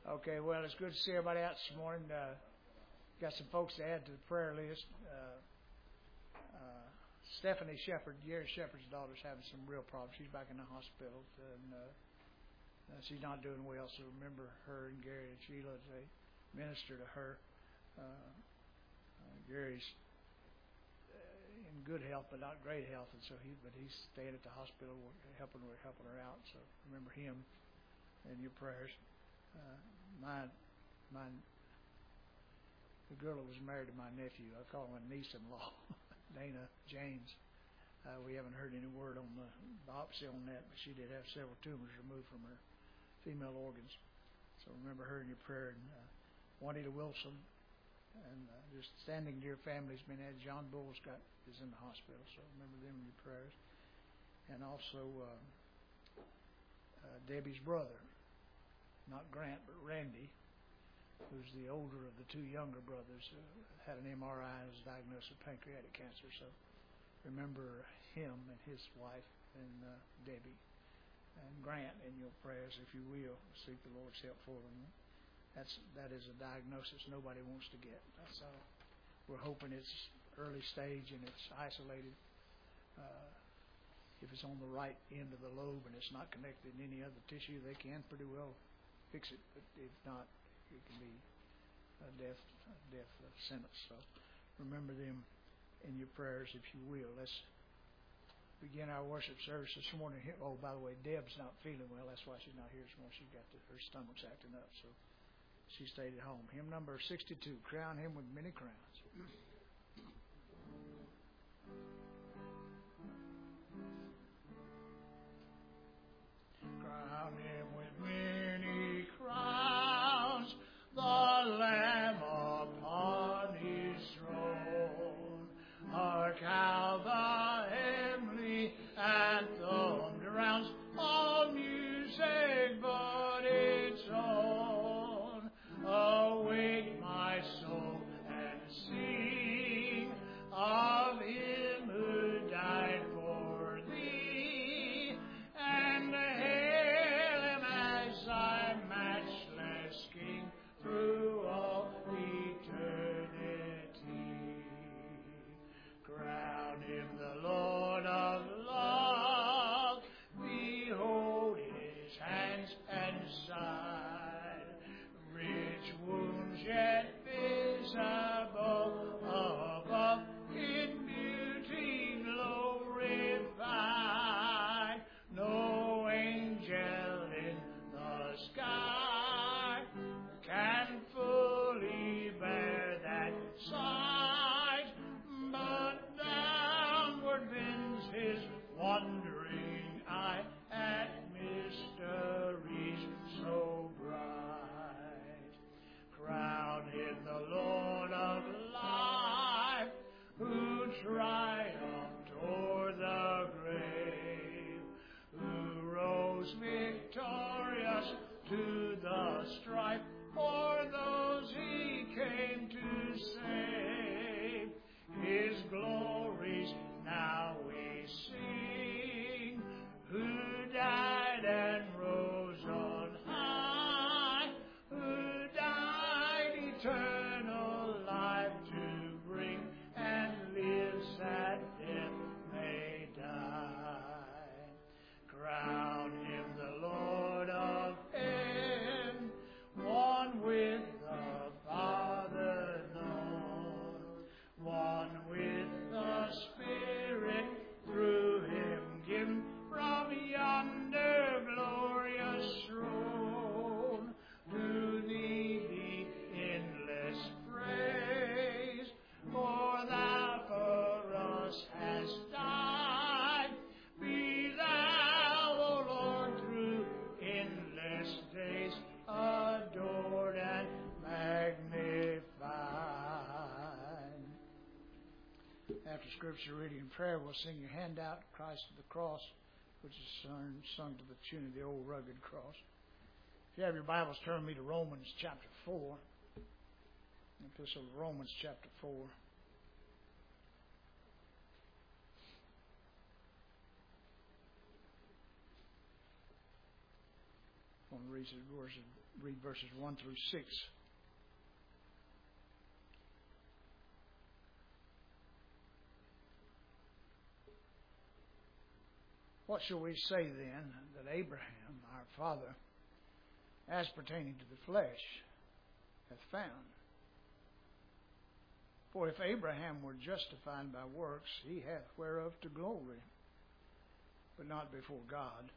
Okay, well, it's good to see everybody out this morning. Got some folks to add to the prayer list. Stephanie Shepard, Gary Shepard's daughter's having some real problems. She's back in the hospital, and she's not doing well. So remember her and Gary and Sheila as they minister to her. Gary's in good health, but not great health, and so he's staying at the hospital, helping her out. So remember him in your prayers. The girl that was married to my nephew, I call him a niece-in-law, Dana James. We haven't heard any word on the biopsy on that, but she did have several tumors removed from her female organs. So remember her in your prayer. And Juanita Wilson, and just standing near family's been added. John Bull's is in the hospital, so remember them in your prayers. And also Debbie's brother, not Grant, but Randy, who's the older of the two younger brothers, had an MRI and was diagnosed with pancreatic cancer. So remember him and his wife and Debbie and Grant in your prayers, if you will. Seek the Lord's help for them. That is a diagnosis nobody wants to get. So we're hoping it's early stage and it's isolated. If it's on the right end of the lobe and it's not connected in any other tissue, they can pretty well fix it. But if not, it can be a death sentence. So remember them in your prayers, if you will. Let's begin our worship service this morning. Oh, by the way, Deb's not feeling well. That's why she's not here this morning. Her stomach's acting up, so she stayed at home. Hymn number 62, Crown Him with Many Crowns. Crown Him with many crowns, the Lamb upon His throne. Hark how the heavenly anthem drowns all music but its own. Awake my soul and sing of Him who died for thee, and hail Him as thy matchless King through all eternity. Crown Him the Lord of love, behold His hands and side, rich wounds yet visible above, in beauty glorified. No angel in the sky can fully bear that sight, but downward bends His wondering eye at mysteries so bright. Crown Him the Lord of life, who triumphed o'er the grave, who rose victorious to the strife for those He came to save. His glories now we sing, who died and rose on high, who died eternal life to bring, and lives that death may die. Crown Him the Lord of heaven, one with the Father known, one with the Spirit through Him given from yonder glorious throne. To Thee be endless praise, for Thou for us hast died. Be Thou, O Lord, through endless days adored and magnified. After Scripture reading and prayer, we'll sing your handout, Christ of the Cross, which is sung to the tune of the old rugged cross. If you have your Bibles, turn me to Romans chapter 4. Epistle of Romans chapter 4. I'm going to read verses 1 through 6. What shall we say then that Abraham, our father, as pertaining to the flesh, hath found? For if Abraham were justified by works, he hath whereof to glory, but not before God.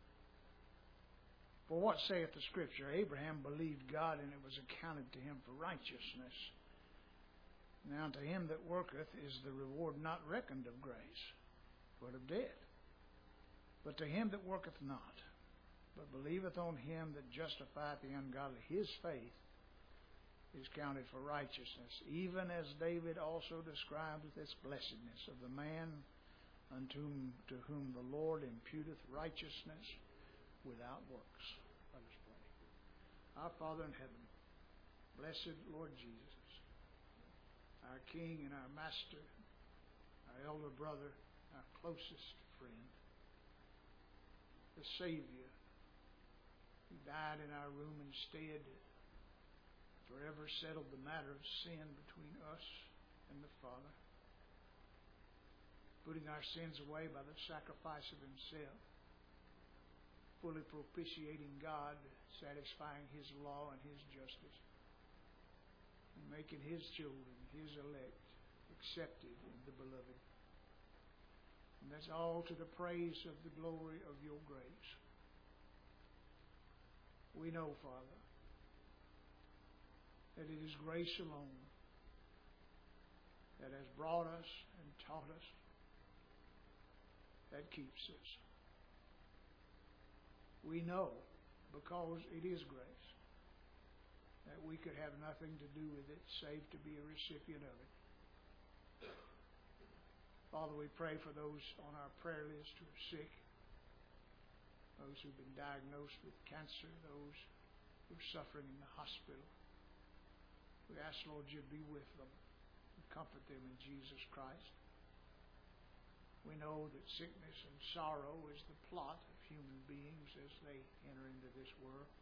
For what saith the Scripture? Abraham believed God, and it was accounted to him for righteousness. Now to him that worketh is the reward not reckoned of grace, but of debt. But to him that worketh not, but believeth on him that justifieth the ungodly, his faith is counted for righteousness, even as David also described this blessedness of the man to whom the Lord imputeth righteousness without works. Let us pray. Our Father in heaven, blessed Lord Jesus, our King and our Master, our elder brother, our closest friend, the Savior who died in our room instead, forever settled the matter of sin between us and the Father, putting our sins away by the sacrifice of himself, fully propitiating God, satisfying his law and his justice, and making his children, his elect, accepted in the beloved. And that's all to the praise of the glory of your grace. We know, Father, that it is grace alone that has brought us and taught us, that keeps us. We know, because it is grace, that we could have nothing to do with it save to be a recipient of it. Father, we pray for those on our prayer list who are sick, those who've been diagnosed with cancer, those who are suffering in the hospital. We ask, Lord, you be with them and comfort them in Jesus Christ. We know that sickness and sorrow is the plot of human beings as they enter into this world.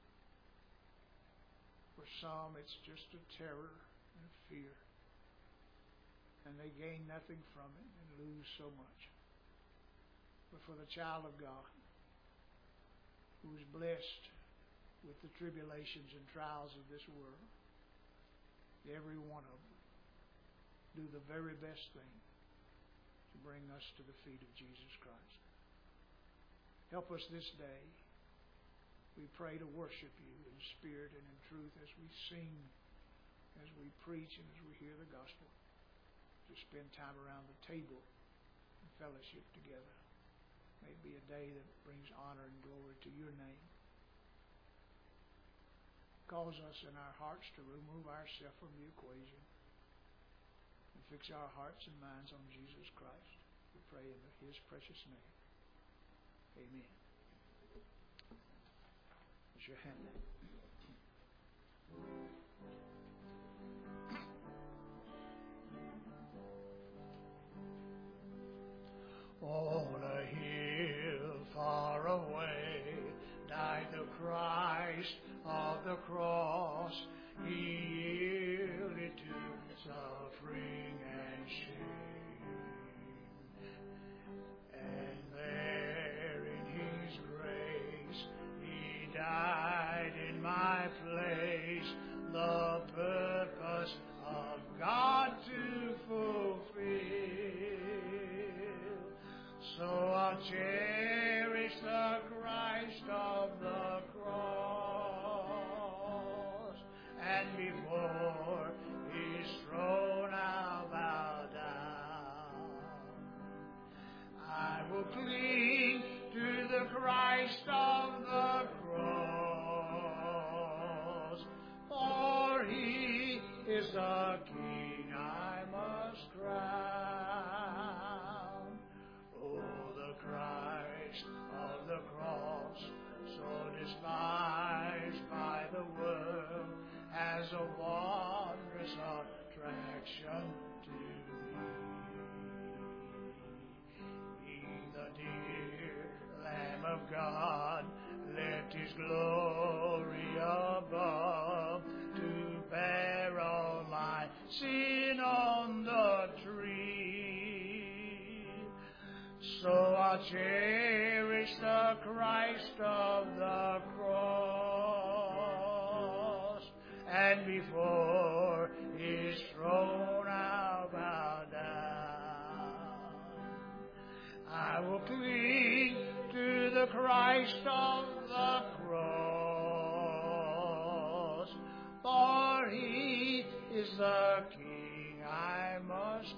For some, it's just a terror and a fear, and they gain nothing from it and lose so much. But for the child of God, who is blessed with the tribulations and trials of this world, every one of them do the very best thing to bring us to the feet of Jesus Christ. Help us this day, we pray, to worship you in spirit and in truth as we sing, as we preach, and as we hear the gospel, to spend time around the table and fellowship together. May it be a day that brings honor and glory to your name. Cause us in our hearts to remove ourselves from the equation and fix our hearts and minds on Jesus Christ. We pray in his precious name. Amen. Raise your hand. On a hill far away died the Christ of the cross. He yielded to suffering and shame, and there in his grace he died in my place, the purpose of God to fulfill. So I'll cherish the Christ of the cross, and before his throne I'll bow down. I will cling to the Christ of the cross, for he is the King I must crown. Oh, the Christ of the cross, so despised by the world, has a wondrous attraction to me. He, the dear Lamb of God, left his glory I'll cherish the Christ of the cross, and before His throne I'll bow down. I will cling to the Christ of the cross, for He is the King I must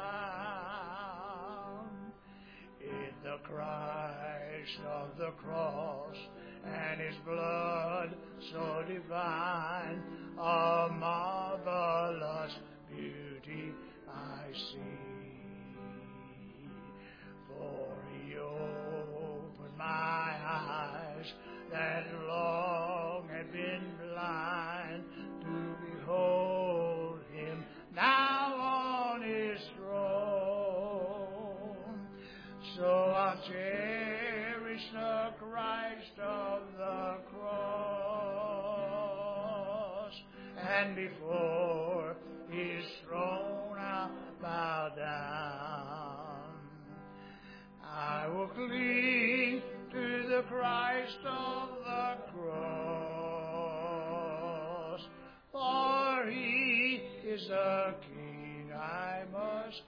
crown. In the Christ of the cross and His blood so divine, a marvelous beauty I see. For He opened my eyes that long had been blind to behold Him now on His throne. So I'll cherish the Christ of the cross, and before His throne I'll bow down. I will cling to the Christ of the cross, for He is the King I must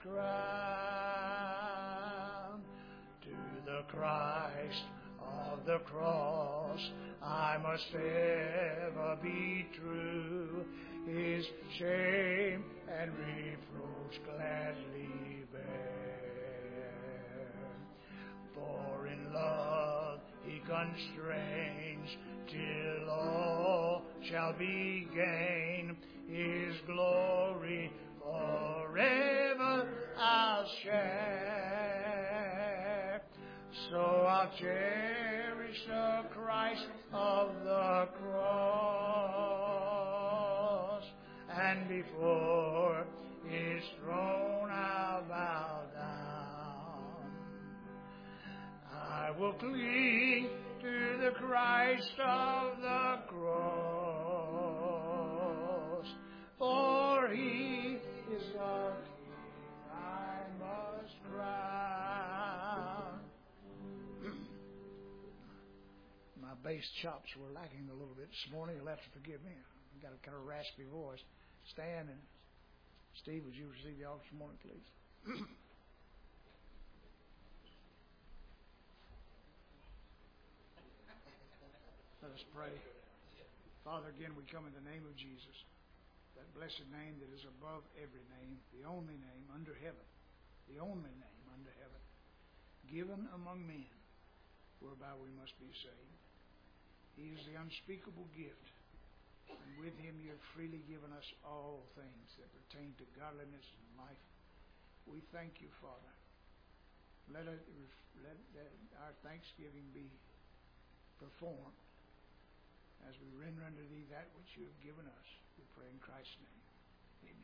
crown. To the Christ of the cross I must ever be true, His shame and reproach gladly bear. For in love He constrains till all shall be gain, His glory forever I'll share. So I'll cherish the Christ of the cross, and before His throne I'll bow down. I will cling to the Christ of the cross, for He is the King I must crown. My bass chops were lacking a little bit this morning. You'll have to forgive me. I've got a kind of raspy voice. Stan and Steve, would you receive the offering this morning, please? Let us pray. Father, again, we come in the name of Jesus, that blessed name that is above every name, the only name under heaven, the only name under heaven, given among men, whereby we must be saved. He is the unspeakable gift, and with Him you have freely given us all things that pertain to godliness and life. We thank you, Father. Let our thanksgiving be performed as we render unto Thee that which you have given us. We pray in Christ's name. Amen.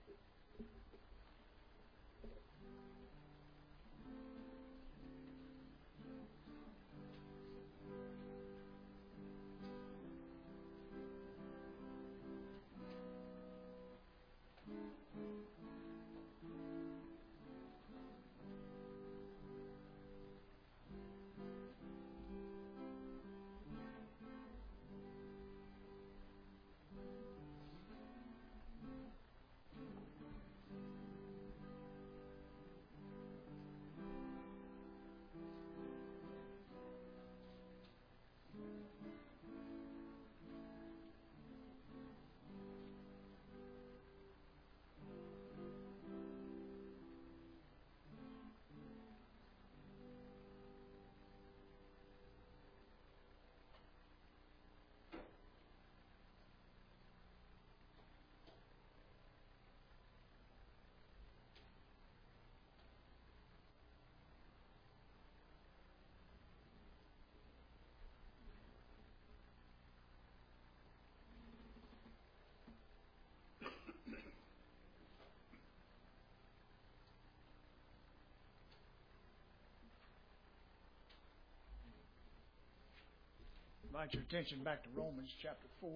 Invite your attention back to Romans chapter 4.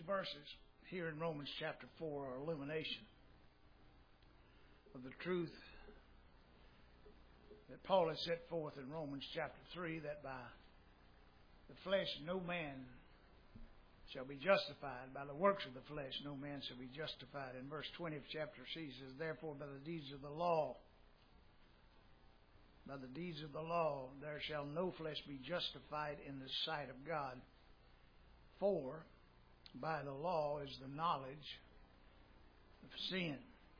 verses here in Romans chapter 4 are illumination of the truth that Paul has set forth in Romans chapter 3, that by the flesh no man shall be justified. By the works of the flesh no man shall be justified. In verse 20 of chapter C says, therefore by the deeds of the law, there shall no flesh be justified in the sight of God. For by the law is the knowledge of sin.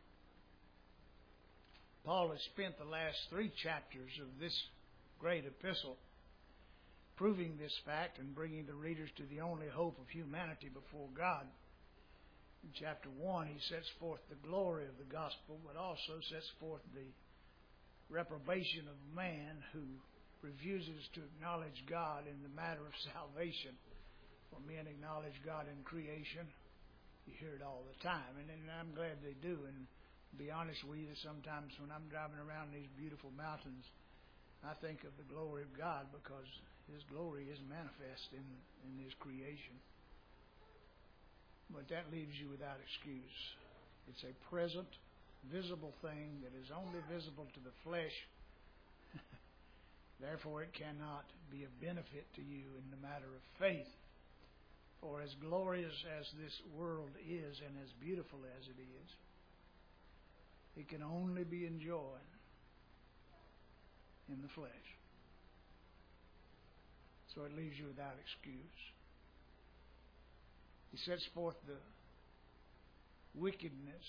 Paul has spent the last 3 chapters of this great epistle proving this fact and bringing the readers to the only hope of humanity before God. In chapter 1, he sets forth the glory of the gospel, but also sets forth the reprobation of man who refuses to acknowledge God in the matter of salvation. For men acknowledge God in creation. You hear it all the time, and I'm glad they do. And to be honest with you, sometimes when I'm driving around these beautiful mountains, I think of the glory of God, because His glory is manifest in His creation. But that leaves you without excuse. It's a present, visible thing that is only visible to the flesh. Therefore, it cannot be of benefit to you in the matter of faith. For as glorious as this world is and as beautiful as it is, it can only be enjoyed in the flesh. So it leaves you without excuse. He sets forth the wickedness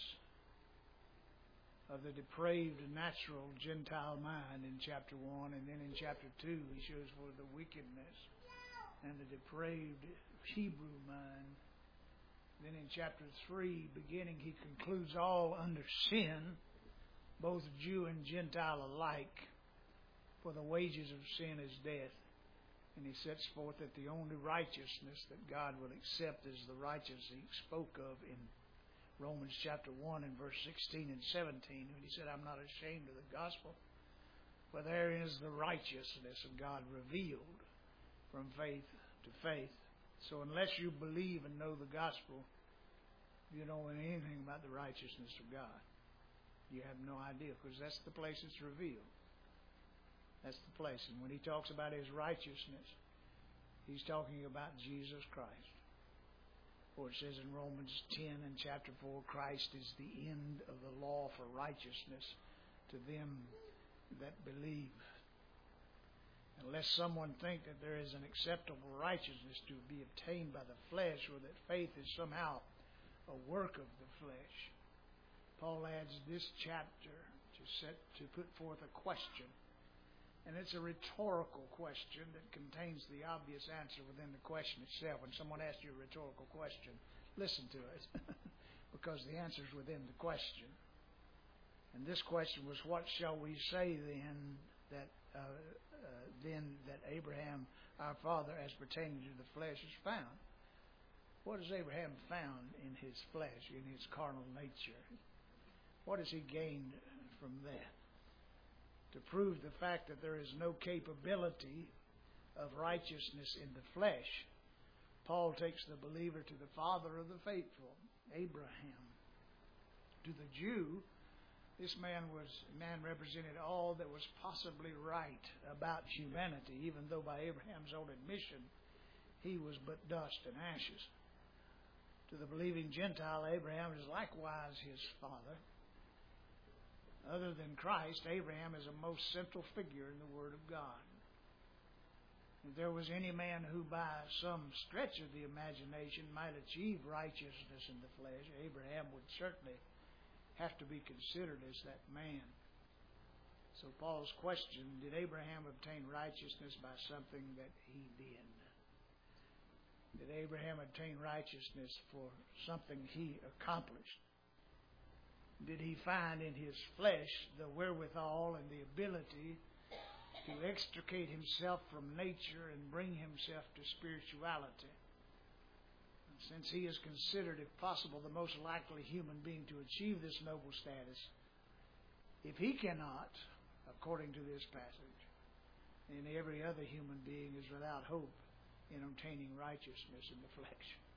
of the depraved natural Gentile mind in chapter 1, and then in chapter 2 he shows forth the wickedness and the depraved Hebrew mind. Then in chapter 3, beginning, he concludes all under sin, both Jew and Gentile alike, for the wages of sin is death. And he sets forth that the only righteousness that God will accept is the righteousness he spoke of in Romans chapter 1 and verse 16 and 17, when he said, I'm not ashamed of the gospel, for therein is the righteousness of God revealed from faith to faith. So unless you believe and know the gospel, you don't know anything about the righteousness of God. You have no idea, because that's the place it's revealed. That's the place. And when he talks about his righteousness, he's talking about Jesus Christ. For it says in Romans 10 and chapter 4, Christ is the end of the law for righteousness to them that believe. Unless someone think that there is an acceptable righteousness to be obtained by the flesh, or that faith is somehow a work of the flesh, Paul adds this chapter to put forth a question. And it's a rhetorical question that contains the obvious answer within the question itself. When someone asks you a rhetorical question, listen to it, because the answer is within the question. And this question was, what shall we say then that Abraham, our father, as pertaining to the flesh, is found? What has Abraham found in his flesh, in his carnal nature? What has he gained from that? To prove the fact that there is no capability of righteousness in the flesh, Paul takes the believer to the father of the faithful, Abraham. To the Jew, this man represented all that was possibly right about humanity, even though by Abraham's own admission, he was but dust and ashes. To the believing Gentile, Abraham is likewise his father. Other than Christ, Abraham is a most central figure in the Word of God. If there was any man who by some stretch of the imagination might achieve righteousness in the flesh, Abraham would certainly have to be considered as that man. So Paul's question, did Abraham obtain righteousness by something that he did? Did Abraham obtain righteousness for something he accomplished? Did he find in his flesh the wherewithal and the ability to extricate himself from nature and bring himself to spirituality? And since he is considered, if possible, the most likely human being to achieve this noble status, if he cannot, according to this passage, then every other human being is without hope in obtaining righteousness in the flesh.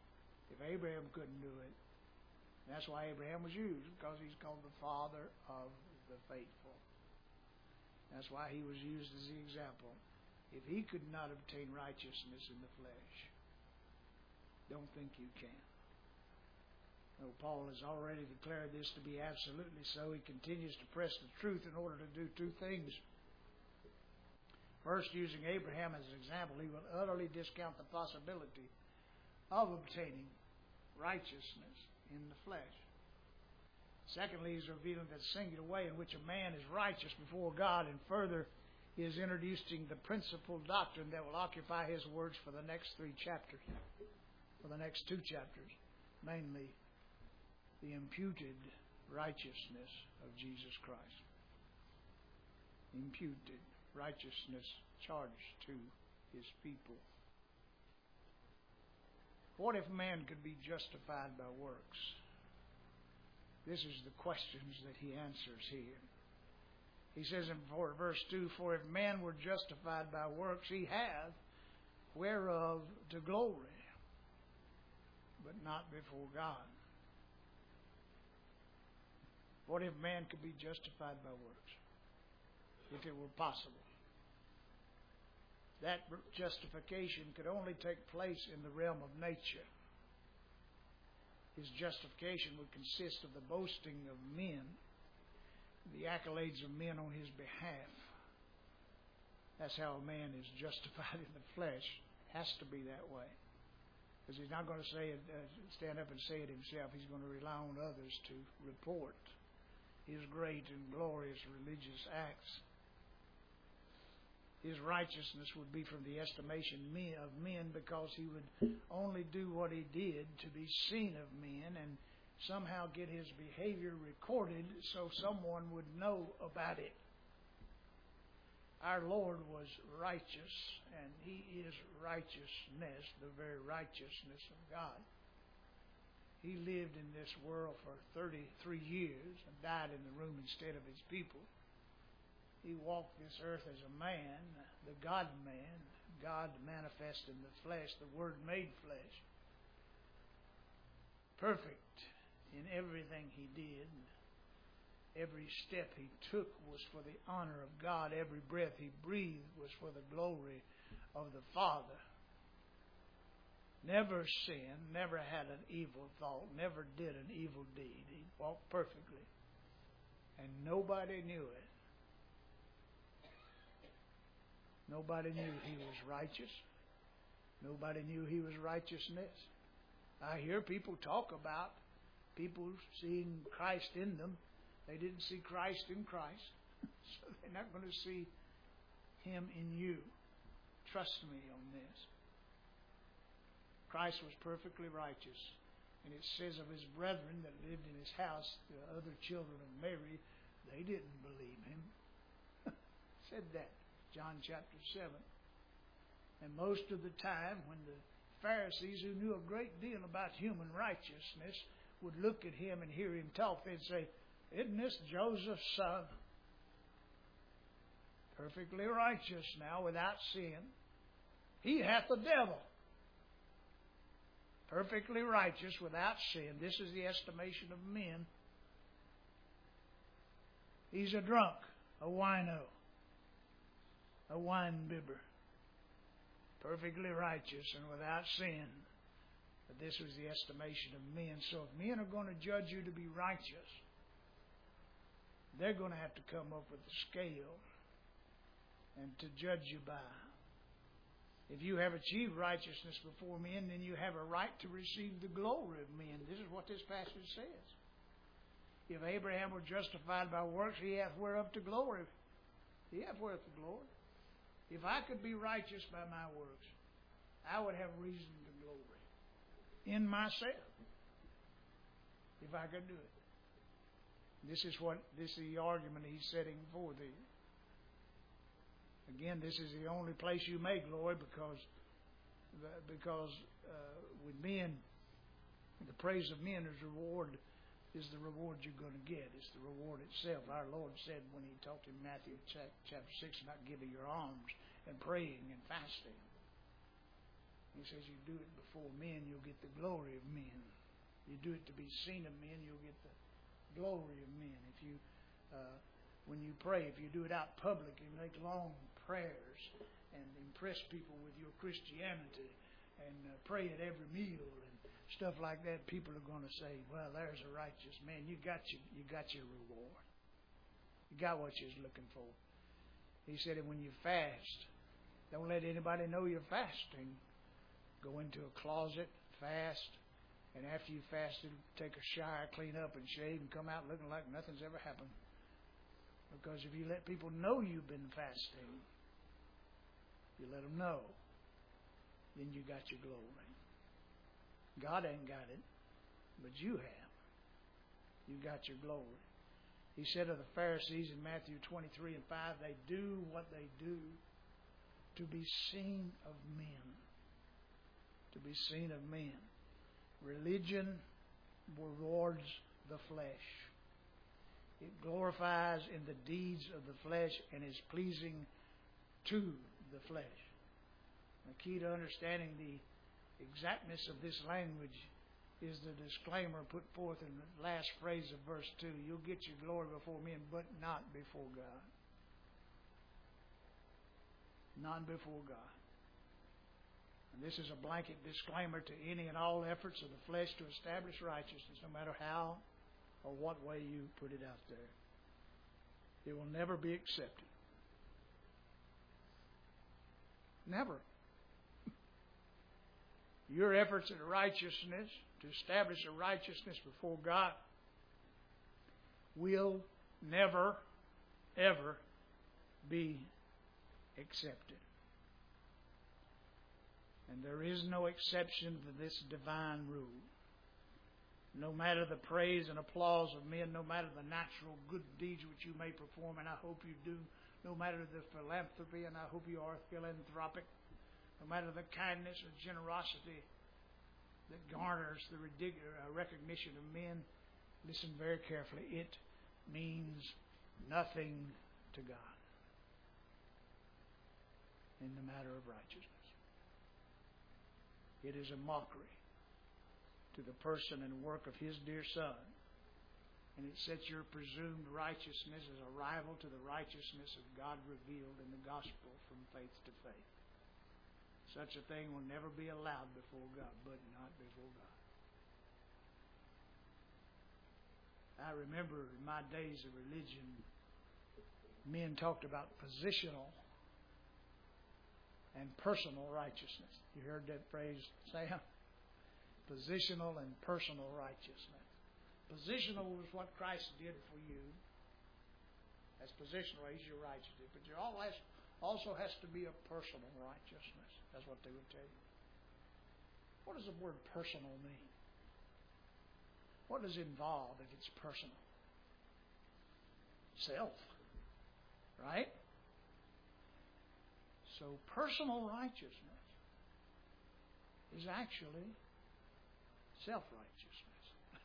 If Abraham couldn't do it, that's why Abraham was used, because he's called the father of the faithful. That's why he was used as the example. If he could not obtain righteousness in the flesh, don't think you can. Though Paul has already declared this to be absolutely so, he continues to press the truth in order to do two things. First, using Abraham as an example, he will utterly discount the possibility of obtaining righteousness in the flesh. Secondly, he's revealing the singular way in which a man is righteous before God, and further, he is introducing the principal doctrine that will occupy his words for the next 3 chapters, for the next 2 chapters, mainly the imputed righteousness of Jesus Christ. Imputed righteousness charged to his people. What if man could be justified by works? This is the questions that he answers here. He says in verse 2, "For if man were justified by works, he hath whereof to glory, but not before God." What if man could be justified by works? If it were possible. That justification could only take place in the realm of nature. His justification would consist of the boasting of men, the accolades of men on his behalf. That's how a man is justified in the flesh. It has to be that way. Because he's not going to say it, stand up and say it himself. He's going to rely on others to report his great and glorious religious acts. His righteousness would be from the estimation of men, because he would only do what he did to be seen of men and somehow get his behavior recorded so someone would know about it. Our Lord was righteous, and he is righteousness, the very righteousness of God. He lived in this world for 33 years and died in the room instead of his people. He walked this earth as a man, the God-man, God manifest in the flesh, the Word made flesh. Perfect in everything he did. Every step he took was for the honor of God. Every breath he breathed was for the glory of the Father. Never sinned, never had an evil thought, never did an evil deed. He walked perfectly. And nobody knew it. Nobody knew he was righteous. Nobody knew he was righteousness. I hear people talk about people seeing Christ in them. They didn't see Christ in Christ, so they're not going to see him in you. Trust me on this. Christ was perfectly righteous. And it says of his brethren that lived in his house, the other children of Mary, they didn't believe him. Said that. John chapter 7. And most of the time when the Pharisees, who knew a great deal about human righteousness, would look at him and hear him talk, they'd say, "Isn't this Joseph's son? Perfectly righteous now, without sin. He hath the devil. Perfectly righteous, without sin." This is the estimation of men. He's a drunk, a wino, a wine-bibber. Perfectly righteous and without sin. But this was the estimation of men. So if men are going to judge you to be righteous, they're going to have to come up with a scale and to judge you by. If you have achieved righteousness before men, then you have a right to receive the glory of men. This is what this passage says. If Abraham were justified by works, he hath whereof to glory. He hath whereof to glory. If I could be righteous by my works, I would have reason to glory in myself. If I could do it. This is the argument he's setting forth here. Again, this is the only place you may glory, because with men, the praise of men is the reward you're going to get. It's the reward itself. Our Lord said when he talked in Matthew chapter 6 about giving your alms and praying and fasting. He says you do it before men, you'll get the glory of men. You do it to be seen of men, you'll get the glory of men. If you, when you pray, if you do it out public and make long prayers and impress people with your Christianity and pray at every meal and stuff like that, people are going to say, well, there's a righteous man. You got your reward. You got what you was looking for. He said that when you fast, don't let anybody know you're fasting. Go into a closet, fast, and after you fasted, take a shower, clean up and shave, and come out looking like nothing's ever happened. Because if you let people know you've been fasting, you let them know, then you got your glory. God ain't got it, but you have. You got your glory. He said of the Pharisees in Matthew 23 and 5, they do what they do to be seen of men. To be seen of men. Religion rewards the flesh. It glorifies in the deeds of the flesh and is pleasing to the flesh. The key to understanding the exactness of this language is the disclaimer put forth in the last phrase of verse 2. You'll get your glory before men, but not before God. Not before God. And this is a blanket disclaimer to any and all efforts of the flesh to establish righteousness, no matter how or what way you put it out there. It will never be accepted. Never. Your efforts at righteousness, to establish a righteousness before God, will never, ever be accepted. And there is no exception to this divine rule. No matter the praise and applause of men, no matter the natural good deeds which you may perform, and I hope you do, no matter the philanthropy, and I hope you are philanthropic, no matter the kindness or generosity that garners the recognition of men, listen very carefully, it means nothing to God in the matter of righteousness. It is a mockery to the person and work of His dear Son. And it sets your presumed righteousness as a rival to the righteousness of God revealed in the gospel from faith to faith. Such a thing will never be allowed before God, but not before God. I remember in my days of religion, men talked about positional and personal righteousness. You heard that phrase, Sam? Positional and personal righteousness. Positional was what Christ did for you. That's positional. He's your righteousness. But there also has to be a personal righteousness. That's what they would tell you. What does the word personal mean? What does it involve if it's personal? Self. Right? So personal righteousness is actually self-righteousness.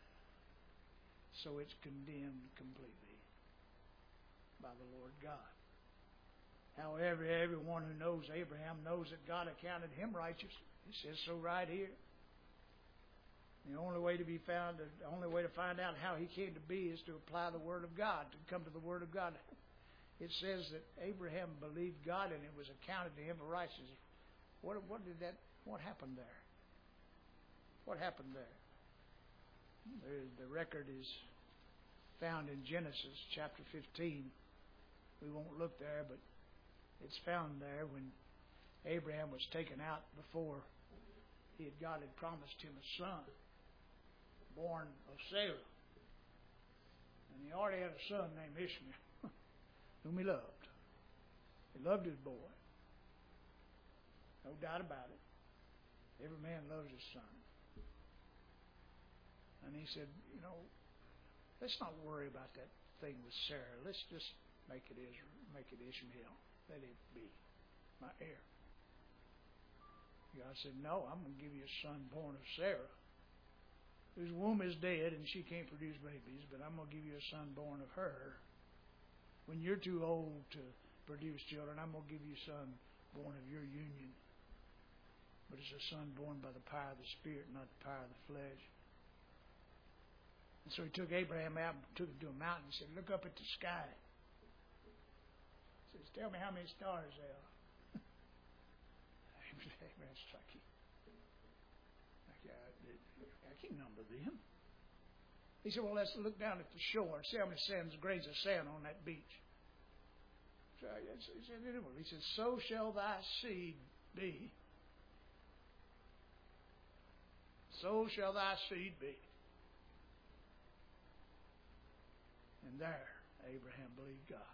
So it's condemned completely by the Lord God. However, everyone who knows Abraham knows that God accounted him righteous. It says so right here. The only way to find out how he came to be is to apply the Word of God, to come to the Word of God. It says that Abraham believed God and it was accounted to him for righteousness. What happened there? What happened there? The record is found in Genesis chapter 15. We won't look there, but it's found there when Abraham was taken out before God had promised him a son born of Sarah. And he already had a son named Ishmael, whom he loved. He loved his boy. No doubt about it. Every man loves his son. And he said, let's not worry about that thing with Sarah. Let's just make it Ishmael. Let it be my heir. God said, no, I'm going to give you a son born of Sarah, whose womb is dead and she can't produce babies, but I'm going to give you a son born of her. When you're too old to produce children, I'm going to give you a son born of your union. but it's a son born by the power of the Spirit, not the power of the flesh. And so he took Abraham out and took him to a mountain and said, look up at the sky. He says, tell me how many stars there are. Abraham's like, I can't number them. He said, well, let's look down at the shore and see how many grains of sand on that beach. So he said, so shall thy seed be. So shall thy seed be. And there, Abraham believed God.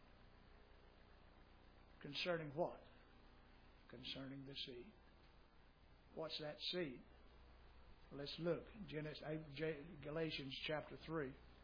Concerning what? Concerning the seed. What's that seed? Let's look. Galatians chapter 3.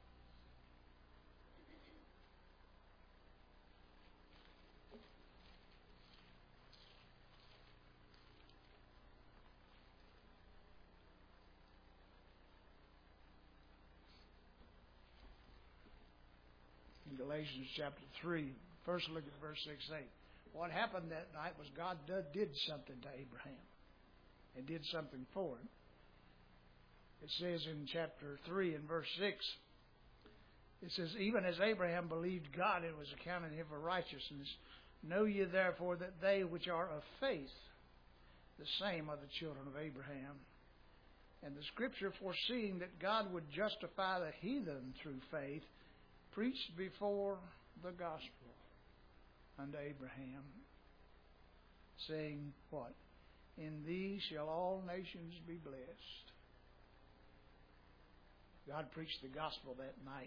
In Galatians chapter 3, first look at verse 6-8. What happened that night was God did something to Abraham and did something for him. It says in chapter 3 and verse 6, it says, even as Abraham believed God, it was accounted him for righteousness. Know ye therefore that they which are of faith, the same are the children of Abraham. And the Scripture, foreseeing that God would justify the heathen through faith, preached before the gospel unto Abraham, saying, what? In thee shall all nations be blessed. God preached the gospel that night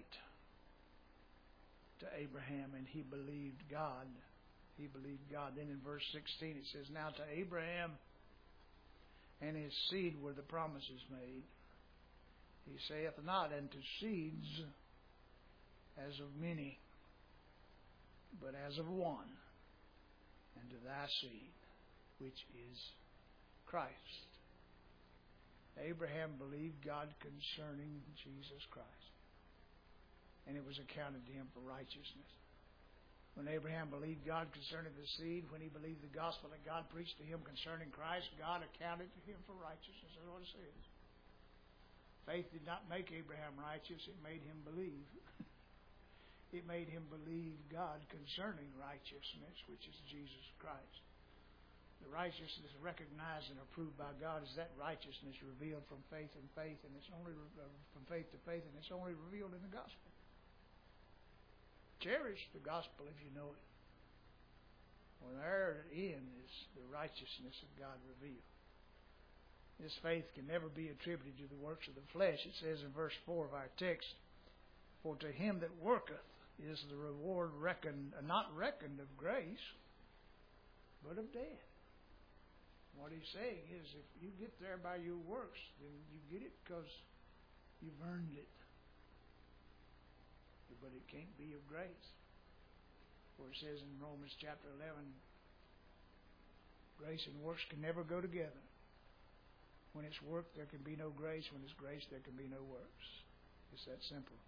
to Abraham, and he believed God. He believed God. Then in verse 16 it says, now to Abraham and his seed were the promises made. He saith not unto seeds as of many, but as of one, and to thy seed, which is Christ. Abraham believed God concerning Jesus Christ, and it was accounted to him for righteousness. When Abraham believed God concerning the seed, when he believed the gospel that God preached to him concerning Christ, God accounted to him for righteousness. That's what it says. Faith did not make Abraham righteous, it made him believe. It made him believe God concerning righteousness, which is Jesus Christ. The righteousness recognized and approved by God is that righteousness revealed from faith and faith, and it's only from faith to faith, and it's only revealed in the gospel. Cherish the gospel if you know it. Well, therein is the righteousness of God revealed. This faith can never be attributed to the works of the flesh. It says in verse 4 of our text, for to him that worketh is the reward reckoned, not reckoned of grace, but of debt. What he's saying is, if you get there by your works, then you get it because you've earned it. But it can't be of grace. For it says in Romans chapter 11, grace and works can never go together. When it's work, there can be no grace. When it's grace, there can be no works. It's that simple.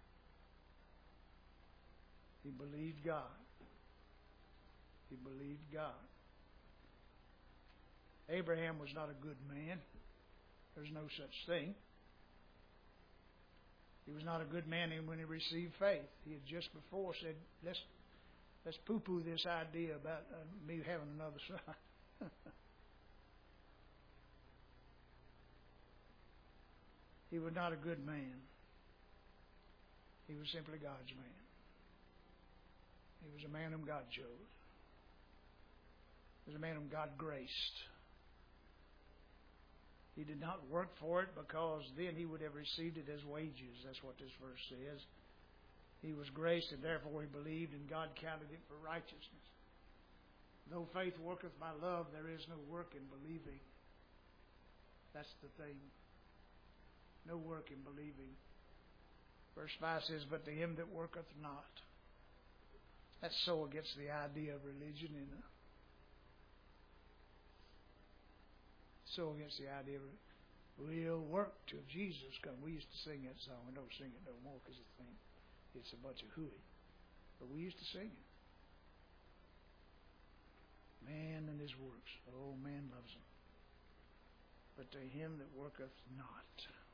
He believed God. He believed God. Abraham was not a good man. There's no such thing. He was not a good man when he received faith. He had just before said, let's poo-poo this idea about me having another son. He was not a good man. He was simply God's man. He was a man whom God chose. He was a man whom God graced. He did not work for it because then he would have received it as wages. That's what this verse says. He was graced and therefore he believed and God counted it for righteousness. Though faith worketh by love, there is no work in believing. That's the thing. No work in believing. Verse 5 says, but to him that worketh not. That's so against the idea of religion, isn't it? So against the idea of we'll work till Jesus comes. We used to sing that song. We don't sing it no more because it's a bunch of hooey. But we used to sing it. Man and his works. Oh, man loves him. but to him that worketh not,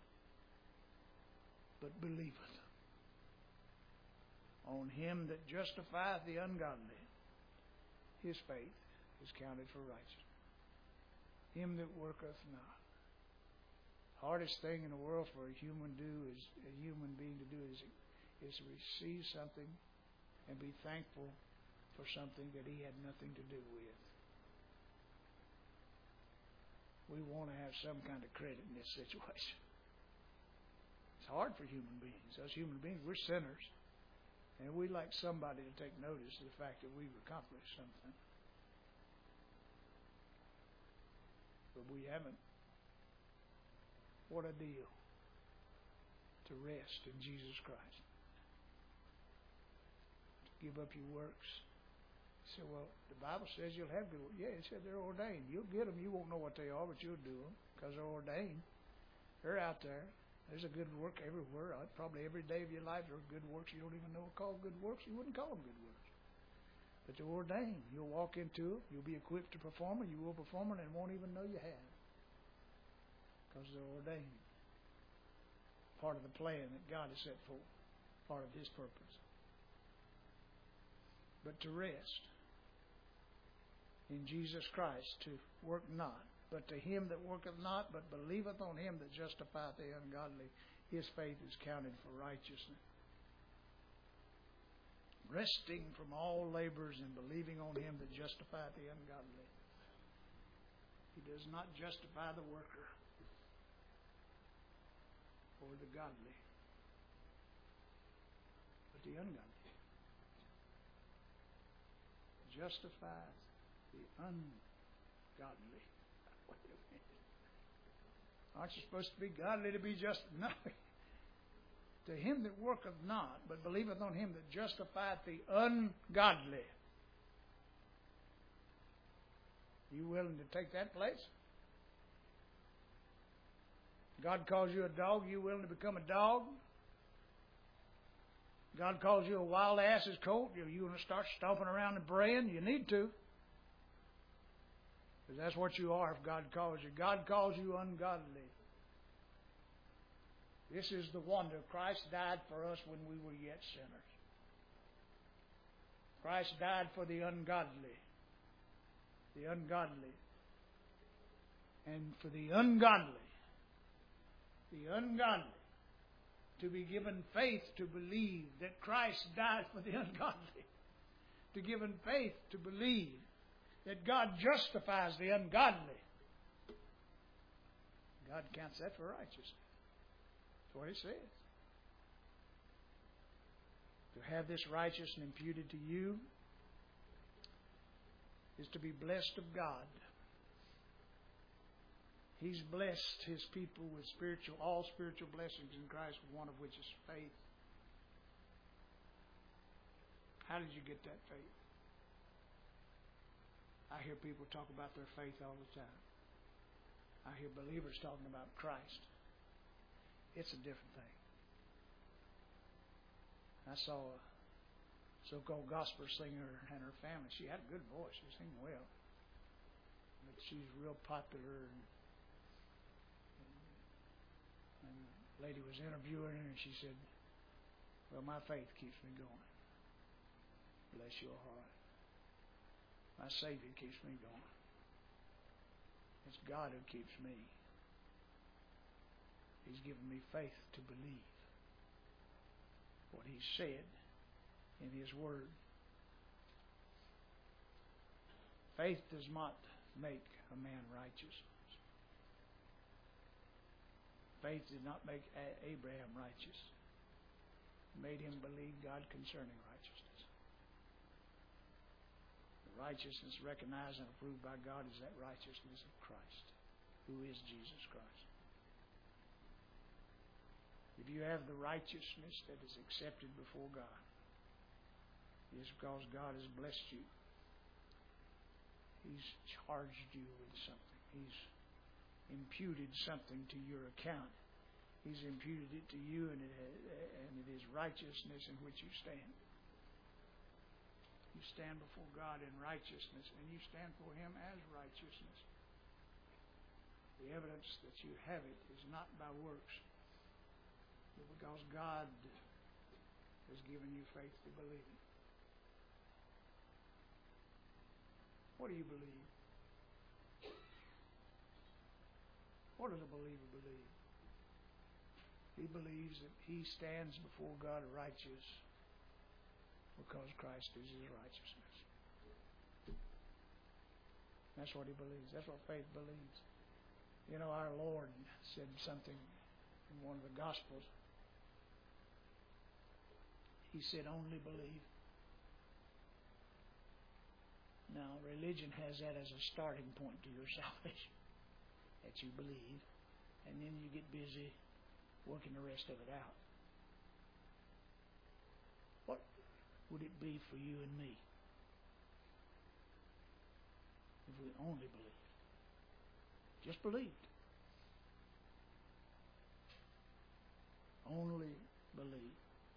but believeth on him that justifieth the ungodly, his faith is counted for righteousness. Him that worketh not. Hardest thing in the world for a human being to do is to receive something and be thankful for something that he had nothing to do with. We want to have some kind of credit in this situation. It's hard for human beings. Us human beings, we're sinners. And we like somebody to take notice of the fact that we've accomplished something. But we haven't. What a deal to rest in Jesus Christ. To give up your works. You say, well, the Bible says you'll have good works. Yeah, it said they're ordained. You'll get them. You won't know what they are, but you'll do them because they're ordained. They're out there. There's a good work everywhere. Probably every day of your life there are good works you don't even know are called good works. You wouldn't call them good works. But they're ordained. You'll walk into it. You'll be equipped to perform it. You will perform it and won't even know you have. Because they're ordained. Part of the plan that God has set forth. Part of His purpose. But to rest in Jesus Christ, to work not. But to him that worketh not, but believeth on him that justifieth the ungodly, his faith is counted for righteousness. Resting from all labors and believing on him that justifieth the ungodly. He does not justify the worker or the godly, but the ungodly. Justifies the ungodly. Wait a minute. Aren't you supposed to be godly to be just? No. To him that worketh not, but believeth on him that justifieth the ungodly. You willing to take that place? God calls you a dog, you willing to become a dog? God calls you a wild ass's colt, you want to start stomping around and braying? You need to. Because that's what you are if God calls you. God calls you ungodly. This is the wonder. Christ died for us when we were yet sinners. Christ died for the ungodly. The ungodly. And for the ungodly, to be given faith to believe that Christ died for the ungodly. To given faith to believe that God justifies the ungodly. God counts that for righteousness. That's what it says. To have this righteousness imputed to you is to be blessed of God. He's blessed His people with all spiritual blessings in Christ, one of which is faith. How did you get that faith? I hear people talk about their faith all the time. I hear believers talking about Christ. It's a different thing. I saw a so-called gospel singer and her family. She had a good voice. She sang well. But she's real popular. And the lady was interviewing her, and she said, well, my faith keeps me going. Bless your heart. My Savior keeps me going. It's God who keeps me. He's given me faith to believe what He said in His Word. Faith does not make a man righteous. Faith did not make Abraham righteous. It made him believe God concerning righteousness. Righteousness recognized and approved by God is that righteousness of Christ, who is Jesus Christ. If you have the righteousness that is accepted before God, it is because God has blessed you. He's charged you with something. He's imputed something to your account. He's imputed it to you, and it is righteousness in which you stand. You stand before God in righteousness, and you stand for Him as righteousness. The evidence that you have it is not by works, but because God has given you faith to believe it. What do you believe? What does a believer believe? He believes that he stands before God righteous because Christ is his righteousness. That's what he believes. That's what faith believes. You know, our Lord said something in one of the Gospels. He said, only believe. Now, religion has that as a starting point to your salvation, that you believe, and then you get busy working the rest of it out. What would it be for you and me if we only believed? Just believed. Only believe.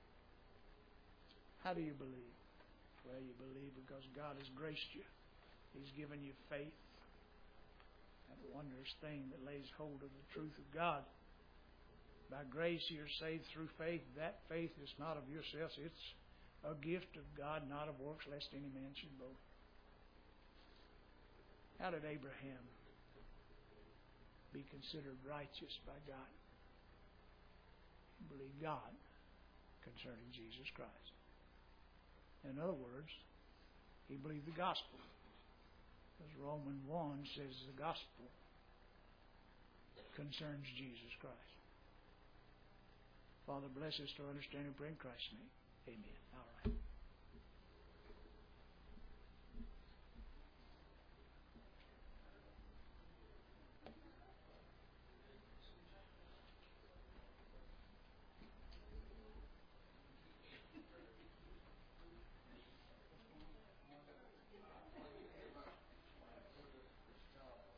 How do you believe? Well, you believe because God has graced you. He's given you faith, that wondrous thing that lays hold of the truth of God. By grace you're saved through faith. That faith is not of yourselves. It's a gift of God, not of works, lest any man should boast. How did Abraham be considered righteous by God? He believed God concerning Jesus Christ. In other words, he believed the gospel. As Romans 1 says, the gospel concerns Jesus Christ. Father, bless us to understand and pray in Christ's name. Amen. All right.